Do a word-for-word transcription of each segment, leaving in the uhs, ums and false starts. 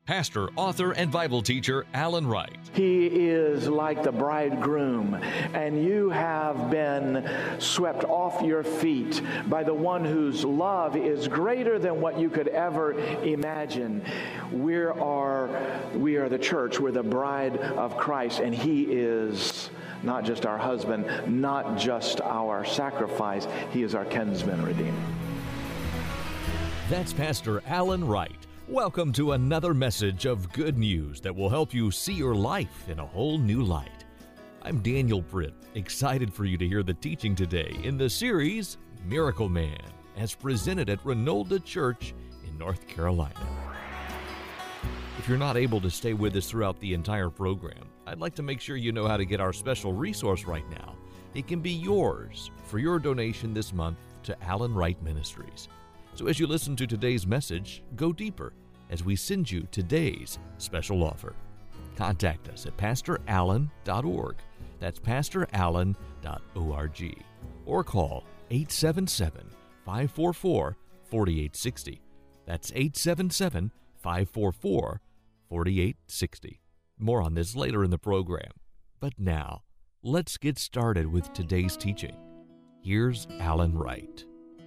Pastor, author, and Bible teacher Alan Wright. He is like the bridegroom, and you have been swept off your feet by the one whose love is greater than what you could ever imagine. We are, we are the church. We're the bride of Christ, and He is not just our husband, not just our sacrifice. He is our kinsman redeemer. That's Pastor Alan Wright. Welcome to another message of good news that will help you see your life in a whole new light. I'm Daniel Britt, excited for you to hear the teaching today in the series Miracle Man, as presented at Renolda Church in North Carolina. If you're not able to stay with us throughout the entire program, I'd like to make sure you know how to get our special resource right now. It can be yours for your donation this month to Alan Wright Ministries. So as you listen to today's message, go deeper as we send you today's special offer. Contact us at pastor allen dot org. That's pastor allen dot org. Or call eight seven seven, five four four, four eight six zero. That's eight seven seven, five four four, four eight six zero. More on this later in the program. But now, let's get started with today's teaching. Here's Alan Wright.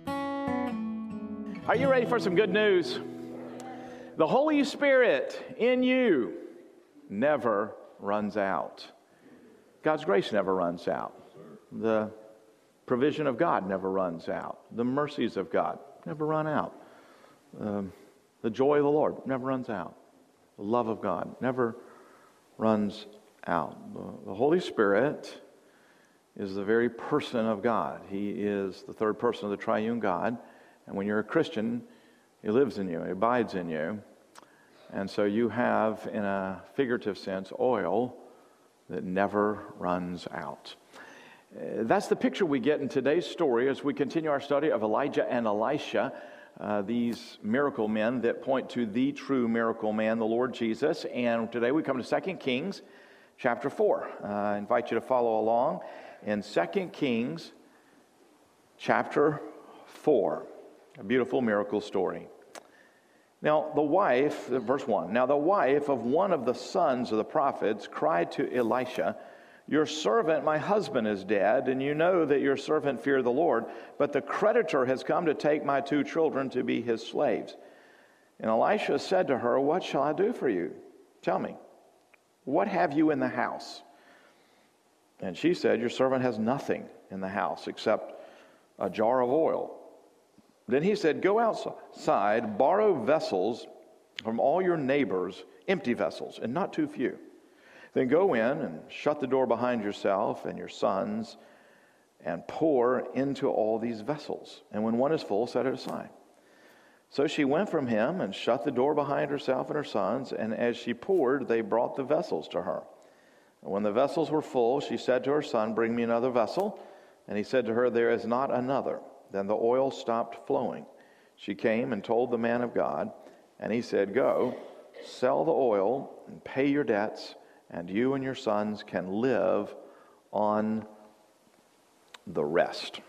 Are you ready for some good news? The Holy Spirit in you never runs out. God's grace never runs out. The provision of God never runs out. The mercies of God never run out. Um, the joy of the Lord never runs out. The love of God never runs out. The, the Holy Spirit is the very person of God. He is the third person of the triune God. And when you're a Christian, He lives in you, He abides in you. And so you have, in a figurative sense, oil that never runs out. Uh, that's the picture we get in today's story as we continue our study of Elijah and Elisha, uh, these miracle men that point to the true miracle man, the Lord Jesus. And today we come to Second Kings chapter four. Uh, I invite you to follow along in Second Kings chapter four. A beautiful miracle story. Now, the wife, verse one, now the wife of one of the sons of the prophets cried to Elisha, "Your servant, my husband, is dead, and you know that your servant feared the Lord, but the creditor has come to take my two children to be his slaves." And Elisha said to her, "What shall I do for you? Tell me, what have you in the house?" And she said, "Your servant has nothing in the house except a jar of oil." Then he said, "Go outside, borrow vessels from all your neighbors, empty vessels, and not too few. Then go in and shut the door behind yourself and your sons, and pour into all these vessels. And when one is full, set it aside." So she went from him and shut the door behind herself and her sons, and as she poured, they brought the vessels to her. And when the vessels were full, she said to her son, "Bring me another vessel." And he said to her, "There is not another." Then the oil stopped flowing. She came and told the man of God, and he said, "Go, sell the oil and pay your debts, and you and your sons can live on the rest."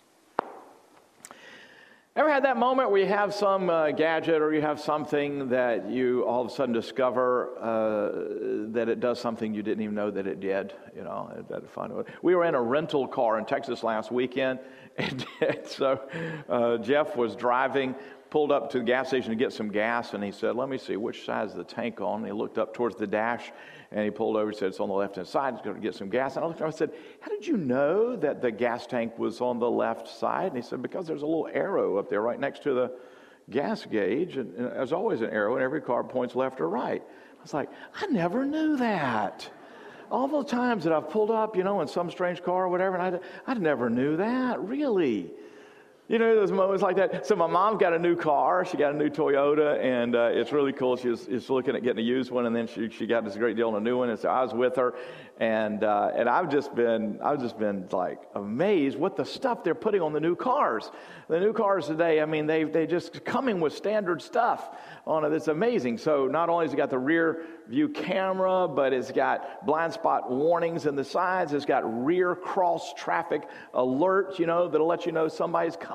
Ever had that moment where you have some uh, gadget or you have something that you all of a sudden discover uh, that it does something you didn't even know that it did? You know, that fun. We were in a rental car in Texas last weekend, and so uh, Jeff was driving, pulled up to the gas station to get some gas, and he said, "Let me see, which side is the tank on?" And he looked up towards the dash, and he pulled over and said, "It's on the left-hand side. He's going to get some gas." And I looked at him and said, "How did you know that the gas tank was on the left side?" And he said, "Because there's a little arrow up there right next to the gas gauge, and, and there's always an arrow, and every car points left or right." I was like, I never knew that. All the times that I've pulled up, you know, in some strange car or whatever, and I, I never knew that, really. You know, there's moments like that. So my mom got a new car. She got a new Toyota, and uh, it's really cool. She was, was looking at getting a used one, and then she, she got this great deal on a new one. And so I was with her, and uh, and I've just been I've just been like amazed what the stuff they're putting on the new cars. The new cars today, I mean, they they just coming with standard stuff on it. It's amazing. So not only has it got the rear view camera, but it's got blind spot warnings in the sides. It's got rear cross traffic alerts, you know, that'll let you know somebody's coming.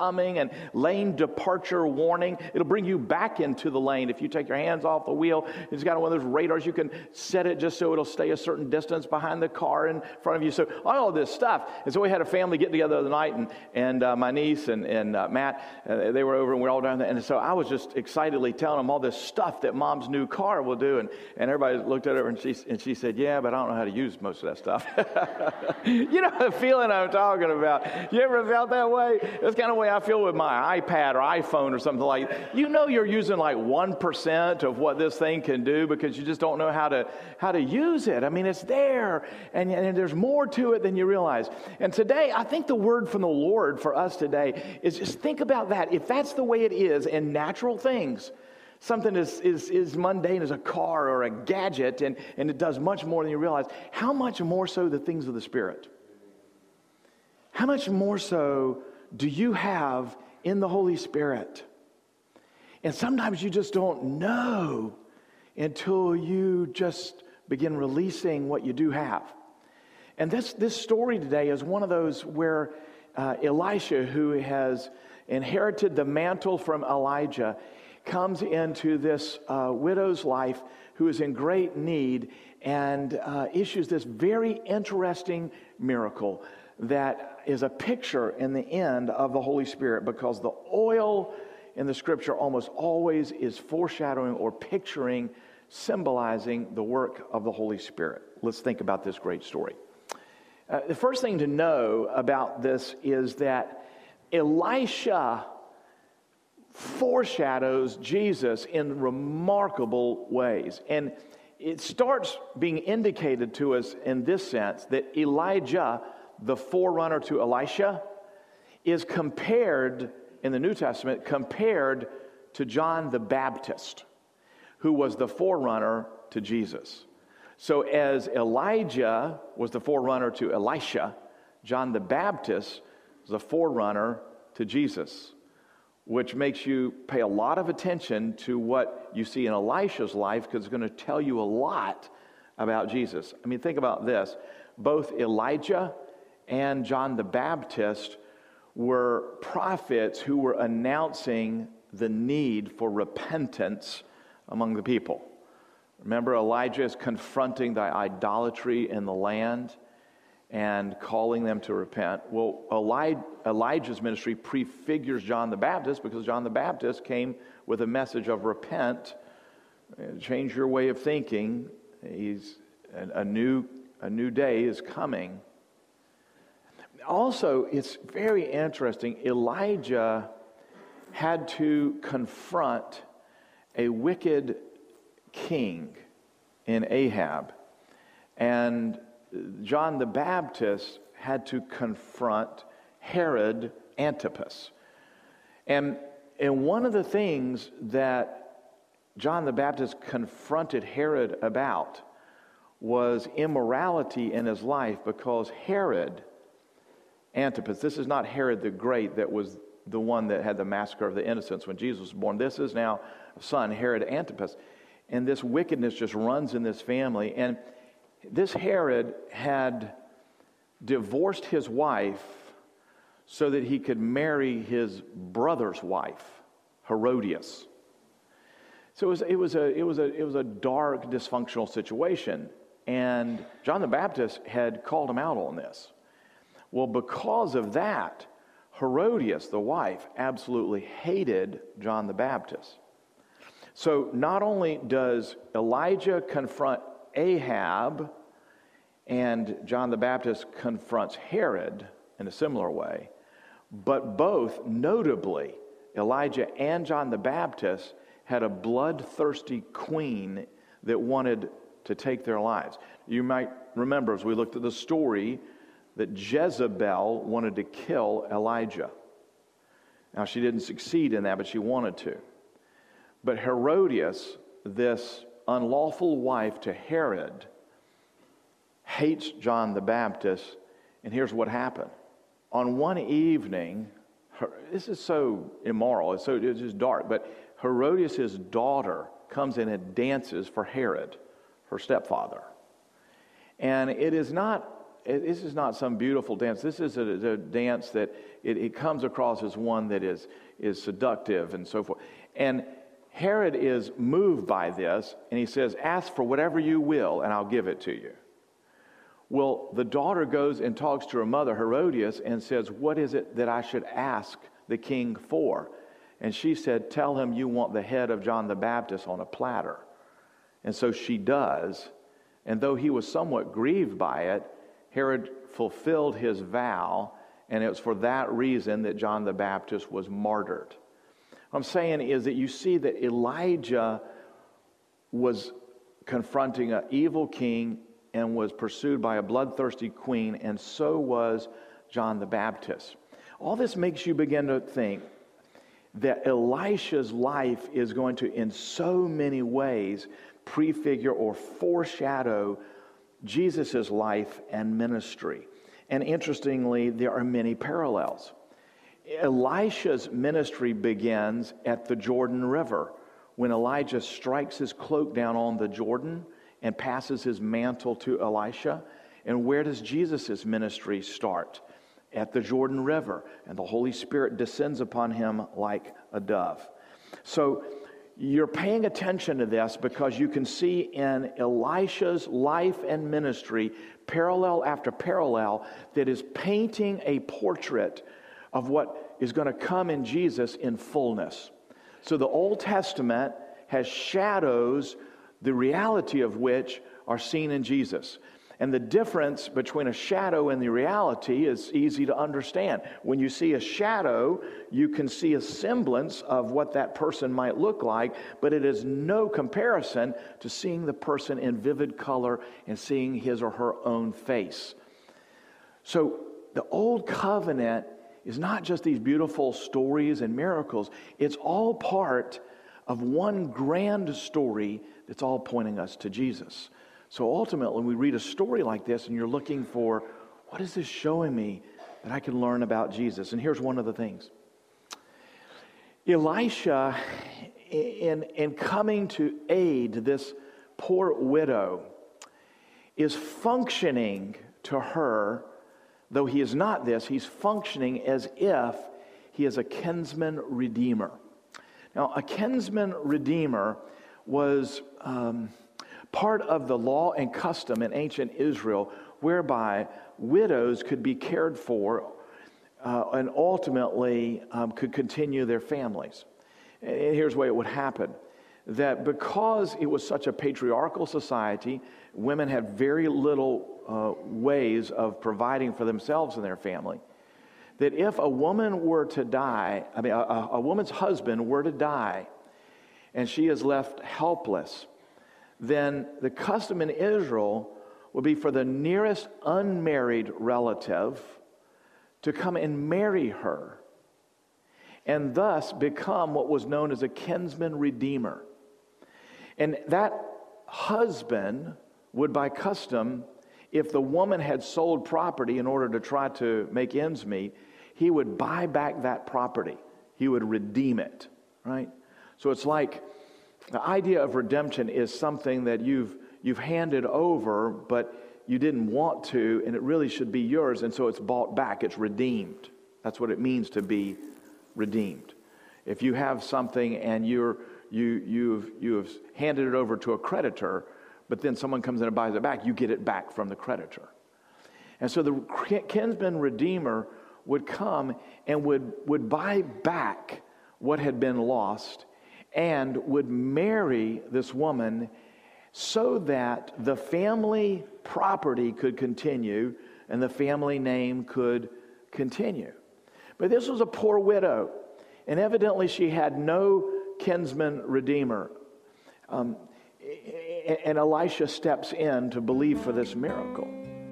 coming and lane departure warning. It'll bring you back into the lane if you take your hands off the wheel. It's got one of those radars. You can set it just so it'll stay a certain distance behind the car in front of you. So all of this stuff. And so we had a family get together the other night, and, and uh, my niece and, and uh, Matt, uh, they were over, and we were all down there. And so I was just excitedly telling them all this stuff that Mom's new car will do. And, and everybody looked at her, and she, and she said, yeah, but I don't know how to use most of that stuff. You know the feeling I'm talking about. You ever felt that way? That's kind of the way I feel with my iPad or iPhone or something like that. You know you're using like one percent of what this thing can do because you just don't know how to how to use it. I mean, it's there, and, and there's more to it than you realize. And today, I think the word from the Lord for us today is just think about that. If that's the way it is in natural things, something is, is, is mundane as a car or a gadget, and, and it does much more than you realize. How much more so the things of the Spirit? How much more so do you have in the Holy Spirit? And sometimes you just don't know until you just begin releasing what you do have. And this, this story today is one of those where uh, Elisha, who has inherited the mantle from Elijah, comes into this uh, widow's life who is in great need and uh, issues this very interesting miracle that is a picture in the end of the Holy Spirit, because the oil in the Scripture almost always is foreshadowing or picturing, symbolizing the work of the Holy Spirit. Let's think about this great story. Uh, the first thing to know about this is that Elisha foreshadows Jesus in remarkable ways. And it starts being indicated to us in this sense that Elijah, the forerunner to Elisha, is compared in the New Testament, compared to John the Baptist, who was the forerunner to Jesus. So as Elijah was the forerunner to Elisha, John the Baptist was the forerunner to Jesus, which makes you pay a lot of attention to what you see in Elisha's life, because it's going to tell you a lot about Jesus. I mean, think about this. Both Elijah and John the Baptist were prophets who were announcing the need for repentance among the people. Remember, Elijah is confronting the idolatry in the land and calling them to repent. Well, Elijah's ministry prefigures John the Baptist, because John the Baptist came with a message of repent, change your way of thinking. He's a new a new day is coming. Also, it's very interesting. Elijah had to confront a wicked king in Ahab, and John the Baptist had to confront Herod Antipas. And, and one of the things that John the Baptist confronted Herod about was immorality in his life, because Herod Antipas, this is not Herod the Great that was the one that had the massacre of the innocents when Jesus was born. This is now a son, Herod Antipas. And this wickedness just runs in this family. And this Herod had divorced his wife so that he could marry his brother's wife, Herodias. So it was, it was a it was a it was a dark, dysfunctional situation, and John the Baptist had called him out on this. Well, because of that, Herodias, the wife, absolutely hated John the Baptist. So not only does Elijah confront Ahab, and John the Baptist confronts Herod in a similar way, but both, notably, Elijah and John the Baptist had a bloodthirsty queen that wanted to take their lives. You might remember, as we looked at the story, that Jezebel wanted to kill Elijah. Now, she didn't succeed in that, but she wanted to. But Herodias, this unlawful wife to Herod, hates John the Baptist, and here's what happened. On one evening, her, this is so immoral, it's so it's just dark, but Herodias' daughter comes in and dances for Herod, her stepfather. And it is not this is not some beautiful dance. This is a, a dance that it, it comes across as one that is, is seductive and so forth. And Herod is moved by this, and he says, ask for whatever you will, and I'll give it to you. Well, the daughter goes and talks to her mother, Herodias, and says, what is it that I should ask the king for? And she said, tell him you want the head of John the Baptist on a platter. And so she does. And though he was somewhat grieved by it, Herod fulfilled his vow, and it was for that reason that John the Baptist was martyred. What I'm saying is that you see that Elijah was confronting an evil king and was pursued by a bloodthirsty queen, and so was John the Baptist. All this makes you begin to think that Elisha's life is going to, in so many ways, prefigure or foreshadow Jesus' life and ministry. And interestingly, there are many parallels. Elisha's ministry begins at the Jordan River when Elijah strikes his cloak down on the Jordan and passes his mantle to Elisha. And where does Jesus' ministry start? At the Jordan River. And the Holy Spirit descends upon him like a dove. So you're paying attention to this because you can see in Elisha's life and ministry parallel after parallel that is painting a portrait of what is going to come in Jesus in fullness. So the Old Testament has shadows, the reality of which are seen in Jesus. And the difference between a shadow and the reality is easy to understand. When you see a shadow, you can see a semblance of what that person might look like, but it is no comparison to seeing the person in vivid color and seeing his or her own face. So the Old Covenant is not just these beautiful stories and miracles. It's all part of one grand story that's all pointing us to Jesus. So ultimately, when we read a story like this and you're looking for, what is this showing me that I can learn about Jesus? And here's one of the things. Elisha, in, in coming to aid this poor widow, is functioning to her, though he is not this, he's functioning as if he is a kinsman redeemer. Now, a kinsman redeemer was um, part of the law and custom in ancient Israel whereby widows could be cared for uh, and ultimately um, could continue their families. And here's the way it would happen. That because it was such a patriarchal society, women had very little uh, ways of providing for themselves and their family. That if a woman were to die, I mean, a, a woman's husband were to die, and she is left helpless, then the custom in Israel would be for the nearest unmarried relative to come and marry her, and thus become what was known as a kinsman redeemer. And that husband would, by custom, if the woman had sold property in order to try to make ends meet, he would buy back that property. He would redeem it, right? So it's like the idea of redemption is something that you've you've handed over, but you didn't want to, and it really should be yours, and so it's bought back. It's redeemed. That's what it means to be redeemed. If you have something and you're you you've you've handed it over to a creditor, but then someone comes in and buys it back, you get it back from the creditor. And so the kinsman redeemer would come and would would buy back what had been lost, and would marry this woman so that the family property could continue and the family name could continue. But this was a poor widow, and evidently she had no kinsman redeemer. Um, and Elisha steps in to believe for this miracle.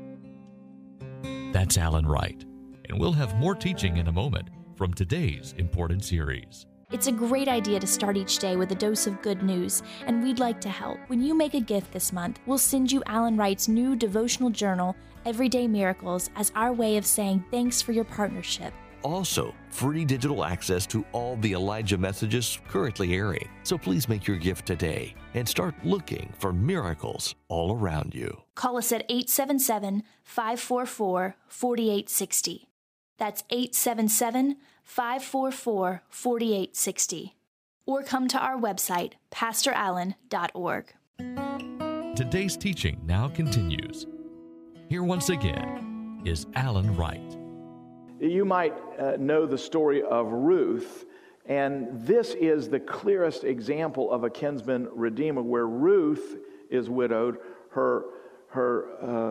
That's Alan Wright, and we'll have more teaching in a moment from today's important series. It's a great idea to start each day with a dose of good news, and we'd like to help. When you make a gift this month, we'll send you Alan Wright's new devotional journal, Everyday Miracles, as our way of saying thanks for your partnership. also free digital access to all the Elijah messages currently airing. So please make your gift today and start looking for miracles all around you. Call us at eight seven seven, five four four, four eight six zero. That's eight seven seven, five four four, four eight six zero. Or come to our website, pastor allen dot org. Today's teaching now continues. Here once again is Alan Wright. You might uh, know the story of Ruth, and this is the clearest example of a kinsman redeemer, where Ruth is widowed, her her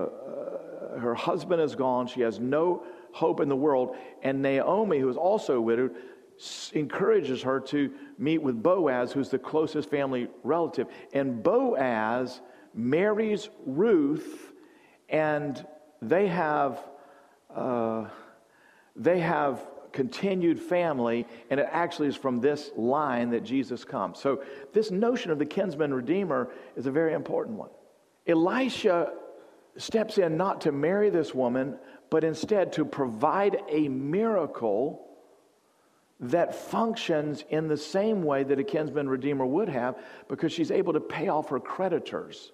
uh, her husband is gone, she has no hope in the world, and Naomi, who is also widowed, s- encourages her to meet with Boaz, who's the closest family relative, and Boaz marries Ruth, and they have. Uh, They have continued family, and it actually is from this line that Jesus comes. So this notion of the kinsman redeemer is a very important one. Elisha steps in not to marry this woman, but instead to provide a miracle that functions in the same way that a kinsman redeemer would have, because she's able to pay off her creditors.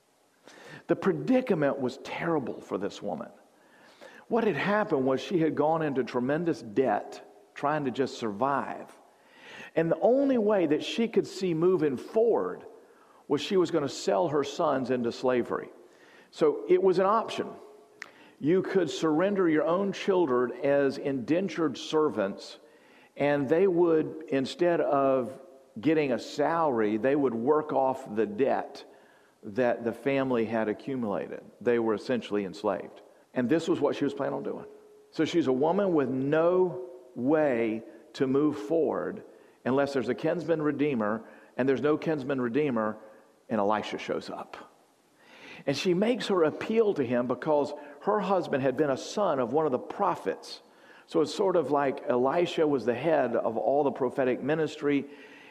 The predicament was terrible for this woman. What had happened was she had gone into tremendous debt trying to just survive. And the only way that she could see moving forward was she was going to sell her sons into slavery. So it was an option. You could surrender your own children as indentured servants, and they would, instead of getting a salary, they would work off the debt that the family had accumulated. They were essentially enslaved. And this was what she was planning on doing. So she's a woman with no way to move forward unless there's a kinsman redeemer, and there's no kinsman redeemer, and Elisha shows up. And she makes her appeal to him because her husband had been a son of one of the prophets. So it's sort of like Elisha was the head of all the prophetic ministry,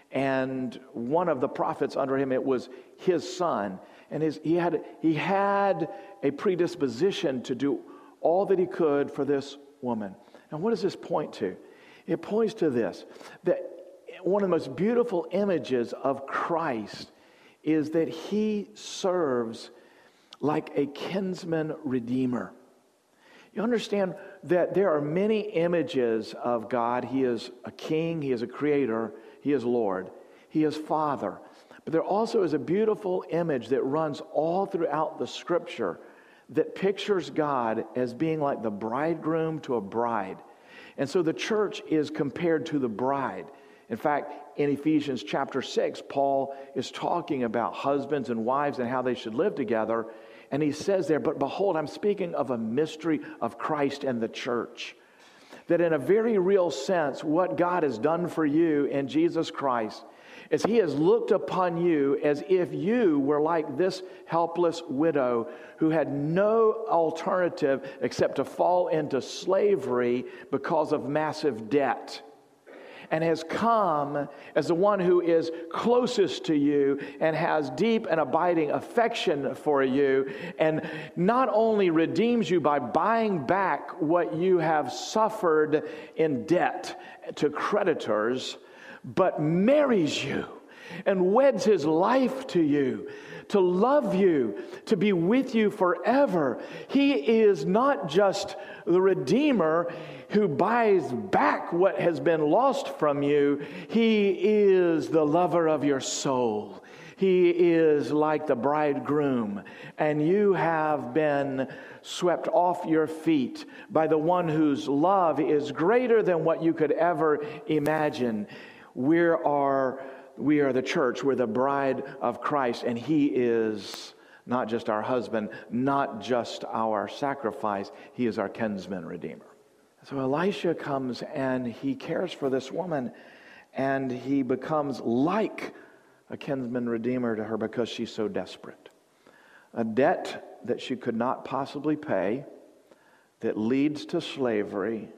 and one of the prophets under him, it was his son. And his, he had he had a predisposition to do all that he could for this woman. And what does this point to? It points to this, that one of the most beautiful images of Christ is that he serves like a kinsman redeemer. You understand that there are many images of God. He is a king, he is a creator, he is Lord, he is Father. But there also is a beautiful image that runs all throughout the Scripture that pictures God as being like the bridegroom to a bride. And so the church is compared to the bride. In fact, in Ephesians chapter six, Paul is talking about husbands and wives and how they should live together. And he says there, but behold, I'm speaking of a mystery of Christ and the church. That in a very real sense, what God has done for you in Jesus Christ is he has looked upon you as if you were like this helpless widow who had no alternative except to fall into slavery because of massive debt, and has come as the one who is closest to you and has deep and abiding affection for you, and not only redeems you by buying back what you have suffered in debt to creditors, but marries you and weds his life to you, to love you, to be with you forever. He is not just the Redeemer who buys back what has been lost from you. He is the lover of your soul. He is like the bridegroom, and you have been swept off your feet by the one whose love is greater than what you could ever imagine. We are, we are the church. We're the bride of Christ, and he is not just our husband, not just our sacrifice. He is our kinsman redeemer. So Elisha comes and he cares for this woman, and he becomes like a kinsman redeemer to her because she's so desperate. A debt that she could not possibly pay, that leads to slavery.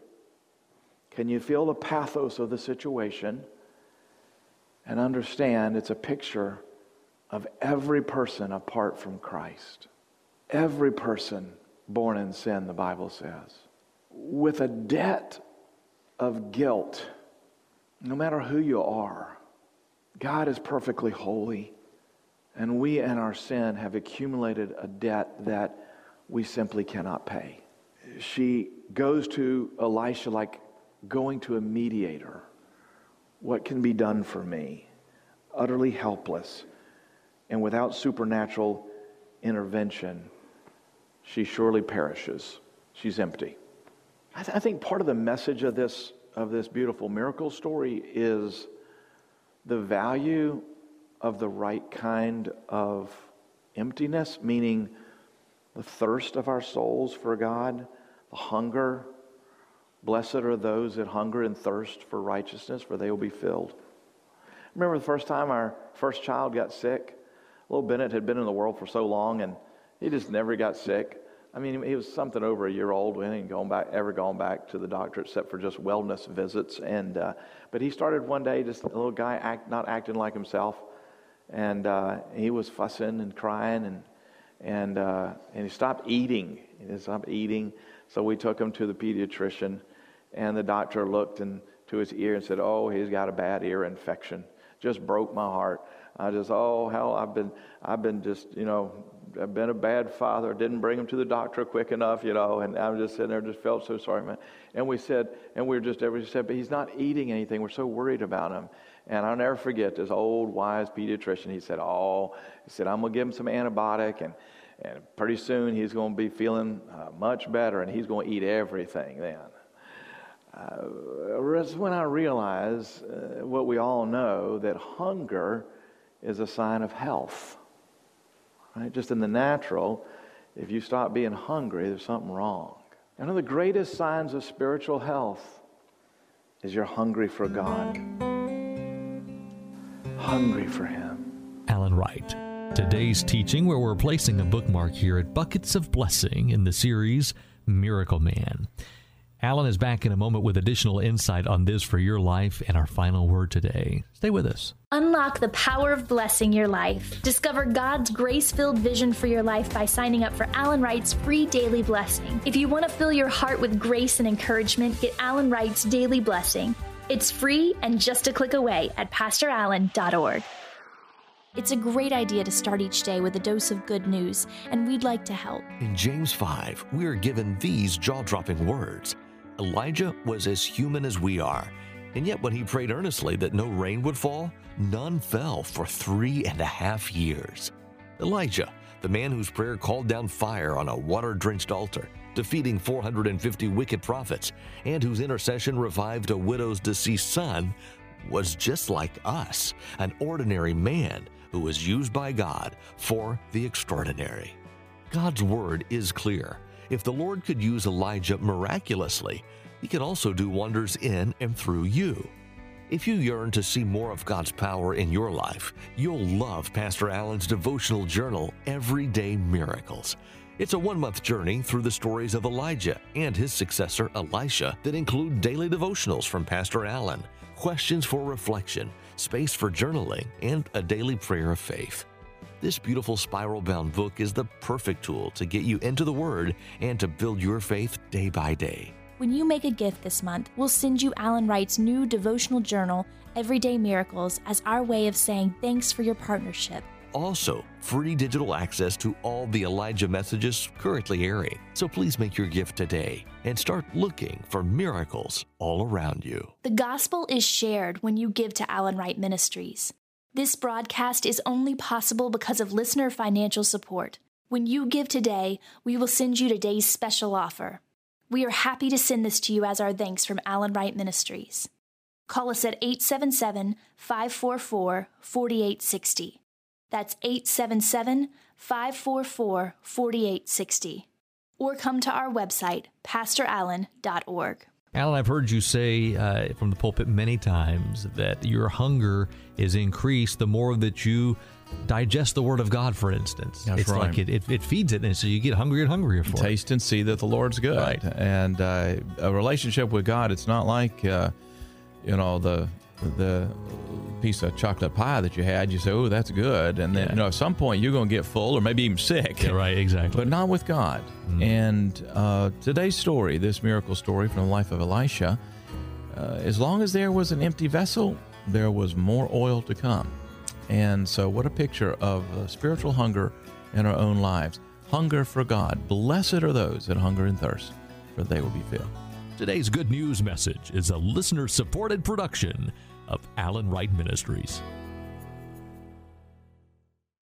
Can you feel the pathos of the situation? And understand it's a picture of every person apart from Christ. Every person born in sin, the Bible says. With a debt of guilt. No matter who you are, God is perfectly holy, and we in our sin have accumulated a debt that we simply cannot pay. She goes to Elisha like going to a mediator. What can be done for me? Utterly helpless, and without supernatural intervention, she surely perishes. She's empty. I, th- I think part of the message of this of this beautiful miracle story is the value of the right kind of emptiness, meaning the thirst of our souls for God, the hunger. Blessed are those that hunger and thirst for righteousness, for they will be filled. Remember the first time our first child got sick? Little Bennett had been in the world for so long, and he just never got sick. I mean, he was something over a year old. We hadn't gone back, ever gone back to the doctor except for just wellness visits. And uh, but he started one day, just a little guy act, not acting like himself, and uh, he was fussing and crying, and and uh, and he stopped eating. He stopped eating. So we took him to the pediatrician, and the doctor looked into his ear and said, "Oh, he's got a bad ear infection." Just broke my heart. I just, oh hell, I've been, I've been just, you know, I've been a bad father. Didn't bring him to the doctor quick enough, you know. And I'm just sitting there, just felt so sorry, man. And we said, and we were just, everybody said, but he's not eating anything. We're so worried about him. And I'll never forget this old wise pediatrician. He said, oh, he said, I'm gonna give him some antibiotic, and and pretty soon he's gonna be feeling uh, much better, and he's gonna eat everything then. Uh, that's when I realized uh, what we all know, that hunger is a sign of health. Right? Just in the natural, if you stop being hungry, there's something wrong. One of the greatest signs of spiritual health is you're hungry for God. Hungry for Him. Alan Wright. Today's teaching, where we're placing a bookmark here at Buckets of Blessing in the series Miracle Man. Alan is back in a moment with additional insight on this for your life and our final word today. Stay with us. Unlock the power of blessing your life. Discover God's grace-filled vision for your life by signing up for Alan Wright's free daily blessing. If you want to fill your heart with grace and encouragement, get Alan Wright's daily blessing. It's free and just a click away at pastor allen dot org. It's a great idea to start each day with a dose of good news, and we'd like to help. In James five, we are given these jaw-dropping words. Elijah was as human as we are, and yet when he prayed earnestly that no rain would fall, none fell for three and a half years. Elijah, the man whose prayer called down fire on a water-drenched altar, defeating four hundred fifty wicked prophets, and whose intercession revived a widow's deceased son, was just like us, an ordinary man who was used by God for the extraordinary. God's word is clear. If the Lord could use Elijah miraculously, He can also do wonders in and through you. If you yearn to see more of God's power in your life, you'll love Pastor Allen's devotional journal, Everyday Miracles. It's a one-month journey through the stories of Elijah and his successor, Elisha, that include daily devotionals from Pastor Allen, questions for reflection, space for journaling, and a daily prayer of faith. This beautiful spiral-bound book is the perfect tool to get you into the Word and to build your faith day by day. When you make a gift this month, we'll send you Alan Wright's new devotional journal, Everyday Miracles, as our way of saying thanks for your partnership. Also, free digital access to all the Elijah messages currently airing. So please make your gift today and start looking for miracles all around you. The gospel is shared when you give to Alan Wright Ministries. This broadcast is only possible because of listener financial support. When you give today, we will send you today's special offer. We are happy to send this to you as our thanks from Alan Wright Ministries. Call us at eight seven seven, five four four, four eight six zero. That's eight seven seven, five four four, four eight six zero. Or come to our website, pastor allen dot org. Alan, I've heard you say uh, from the pulpit many times that your hunger is increased the more that you digest the Word of God, for instance. That's it's right. like it, it, it feeds it, and so you get hungrier and hungrier for Taste it. and see that the Lord's good. Right. And uh, a relationship with God, it's not like, uh, you know, the the piece of chocolate pie that you had. You say, oh, that's good. And then, Yeah. you know, at some point you're going to get full or maybe even sick. Yeah, right, exactly. But not with God. Mm. And uh, today's story, this miracle story from the life of Elisha, uh, as long as there was an empty vessel, there was more oil to come. And so what a picture of uh, spiritual hunger in our own lives. Hunger for God. Blessed are those that hunger and thirst, for they will be filled. Today's Good News message is a listener-supported production of Allen Wright Ministries.